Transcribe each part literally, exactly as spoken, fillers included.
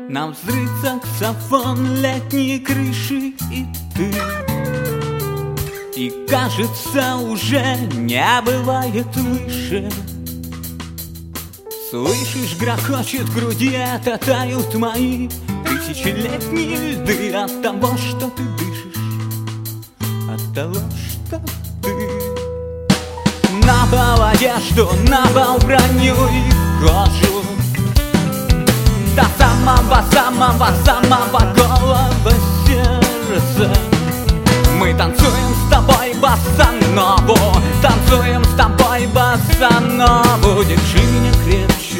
На взрыв саксофон, летние крыши и ты. И кажется, уже не бывает выше. Слышишь, грохочет в груди, это тают мои тысячелетние льды от того, что ты дышишь, от того, что ты. На пол одежду, на пол броню и кожу, до самого-самого-самого голого сердца. Мы танцуем с тобой босанову, танцуем с тобой босанову. Держи меня крепче,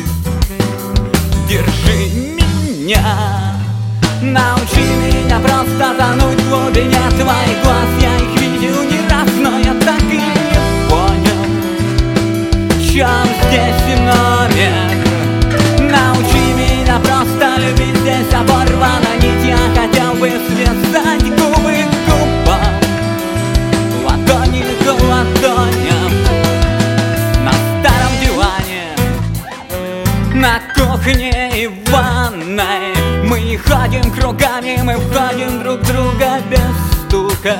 держи меня. Научи меня просто тонуть в глубине твоих глаз. Я их видел не раз, но я так и не понял, в чем здесь номер. Научи меня просто любить, здесь оборвана нить. Я хотел бы связать губы к губам, ладони к ладоням. На старом диване, на кухне и ванной мы ходим кругами, мы входим друг в друга без стука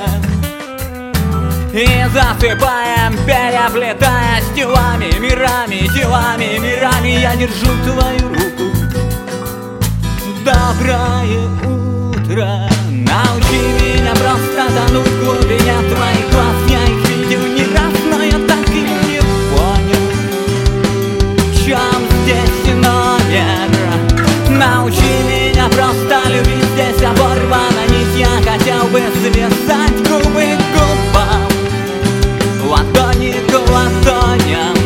и засыпаем, переплетаясь телами, мирами, телами, мирами. Я держу твою руку. Доброе утро. Научи меня просто тонуть в глубине твоих глаз. Я их видел не раз, но я так и не понял, в чем здесь номер. Научи меня просто любить, здесь оборвана нить. Я хотел бы связать губы к губам, ладони к ладоням.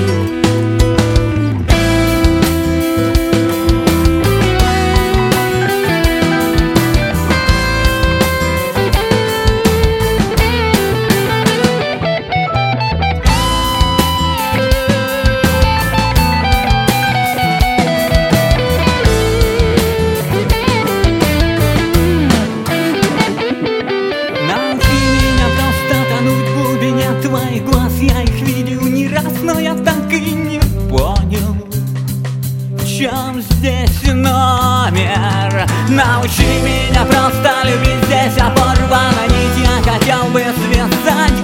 Твоих глаз, я их видел не раз, но я так и не понял, в чем здесь номер. Научи меня просто любить, здесь оборвана нить. Я хотел бы связать